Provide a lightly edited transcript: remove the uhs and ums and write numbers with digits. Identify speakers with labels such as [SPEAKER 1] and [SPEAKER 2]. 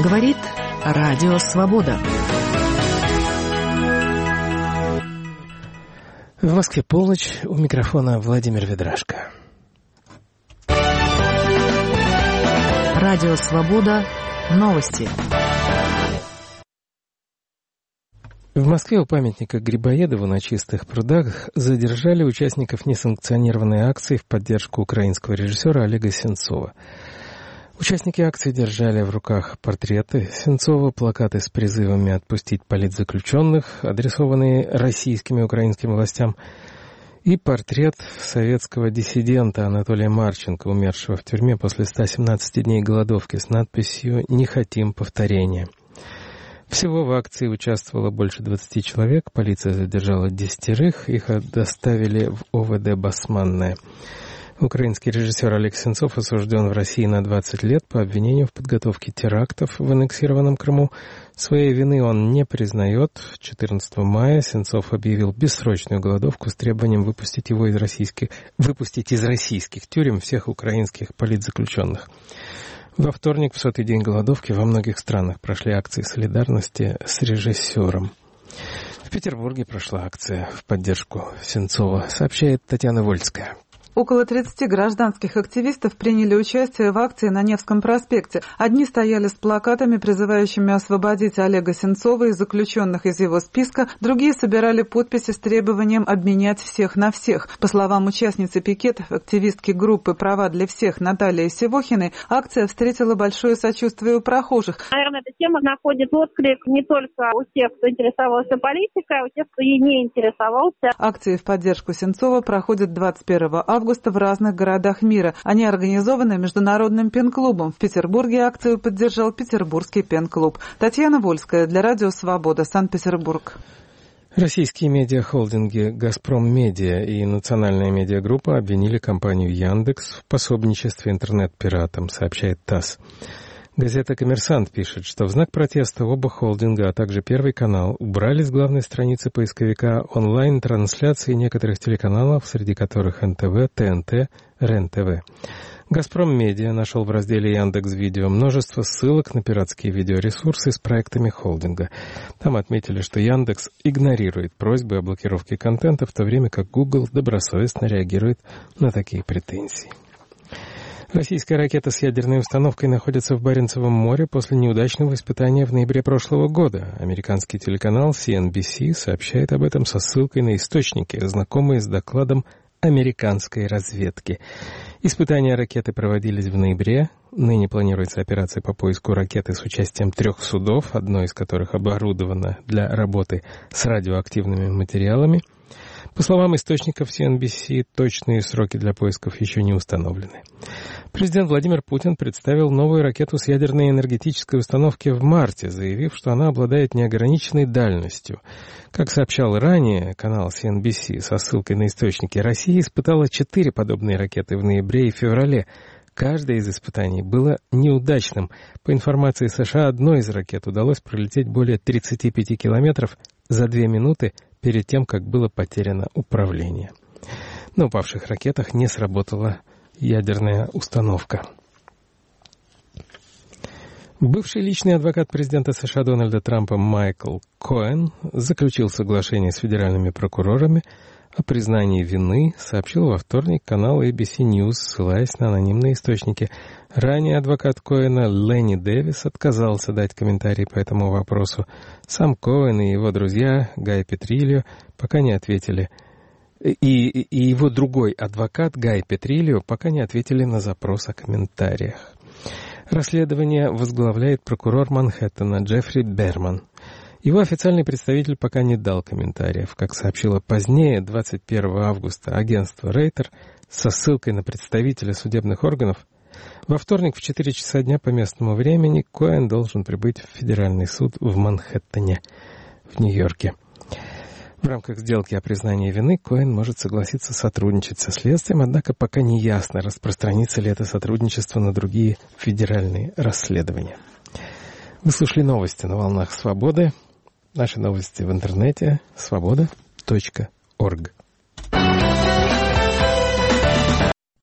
[SPEAKER 1] Говорит Радио Свобода.
[SPEAKER 2] В Москве полночь. У микрофона Владимир Ведрашко.
[SPEAKER 1] Радио Свобода. Новости.
[SPEAKER 2] В Москве у памятника Грибоедову на Чистых прудах задержали участников несанкционированной акции в поддержку украинского режиссера Олега Сенцова. Участники акции держали в руках портреты Сенцова, плакаты с призывами отпустить политзаключенных, адресованные российским и украинским властям, и портрет советского диссидента Анатолия Марченко, умершего в тюрьме после 117 дней голодовки, с надписью «Не хотим повторения». Всего в акции участвовало больше 20 человек, полиция задержала 10, их доставили в ОВД «Басманное». Украинский режиссер Олег Сенцов осужден в России на 20 лет по обвинению в подготовке терактов в аннексированном Крыму. Своей вины он не признает. 14 мая Сенцов объявил бессрочную голодовку с требованием выпустить из российских тюрем всех украинских политзаключенных. Во вторник, в 100-й день голодовки, во многих странах прошли акции солидарности с режиссером. В Петербурге прошла акция в поддержку Сенцова, сообщает Татьяна Вольская.
[SPEAKER 3] Около 30 гражданских активистов приняли участие в акции на Невском проспекте. Одни стояли с плакатами, призывающими освободить Олега Сенцова и заключенных из его списка, другие собирали подписи с требованием обменять всех на всех. По словам участницы пикетов, активистки группы «Права для всех» Натальи Севохиной, акция встретила большое сочувствие у прохожих.
[SPEAKER 4] Наверное, эта тема находит отклик не только у тех, кто интересовался политикой, а у тех, кто ей не интересовался.
[SPEAKER 3] Акции в поддержку Сенцова проходят 21 августа в разных городах мира. Они организованы Международным пен-клубом. В Петербурге акцию поддержал Петербургский пен-клуб. Татьяна Вольская для Радио Свобода, Санкт-Петербург.
[SPEAKER 2] Российские медиахолдинги «Газпром Медиа» и национальная медиагруппа обвинили компанию «Яндекс» в пособничестве интернет-пиратам, сообщает ТАСС. Газета «Коммерсант» пишет, что в знак протеста оба холдинга, а также Первый канал, убрали с главной страницы поисковика онлайн-трансляции некоторых телеканалов, среди которых НТВ, ТНТ, РЕН-ТВ. «Газпром Медиа» нашел в разделе Яндекс.Видео множество ссылок на пиратские видеоресурсы с проектами холдинга. Там отметили, что Яндекс игнорирует просьбы о блокировке контента, в то время как Google добросовестно реагирует на такие претензии. Российская ракета с ядерной установкой находится в Баренцевом море после неудачного испытания в ноябре прошлого года. Американский телеканал CNBC сообщает об этом со ссылкой на источники, знакомые с докладом американской разведки. Испытания ракеты проводились в ноябре. Ныне планируется операция по поиску ракеты с участием 3 судов, одно из которых оборудовано для работы с радиоактивными материалами. По словам источников CNBC, точные сроки для поисков еще не установлены. Президент Владимир Путин представил новую ракету с ядерной энергетической установки в марте, заявив, что она обладает неограниченной дальностью. Как сообщал ранее канал CNBC со ссылкой на источники, Россия испытала 4 подобные ракеты в ноябре и феврале. Каждое из испытаний было неудачным. По информации США, одной из ракет удалось пролететь более 35 километров за 2 минуты перед тем, как было потеряно управление. На упавших ракетах не сработала ядерная установка. Бывший личный адвокат президента США Дональда Трампа Майкл Коэн заключил соглашение с федеральными прокурорами о признании вины, сообщил во вторник канал ABC News, ссылаясь на анонимные источники. Ранее адвокат Коэна Ленни Дэвис отказался дать комментарий по этому вопросу. Сам Коэн и его друзья Гай Петрильо пока не ответили. И его другой адвокат Гай Петрильо пока не ответили на запрос о комментариях. Расследование возглавляет прокурор Манхэттена Джеффри Берман. Его официальный представитель пока не дал комментариев. Как сообщило позднее, 21 августа, агентство Рейтер со ссылкой на представителя судебных органов, во вторник в 4 часа дня по местному времени Коэн должен прибыть в федеральный суд в Манхэттене, в Нью-Йорке. В рамках сделки о признании вины Коэн может согласиться сотрудничать со следствием, однако пока не ясно, распространится ли это сотрудничество на другие федеральные расследования. Вы слушали новости на волнах Свободы. Наши новости в интернете свобода.орг.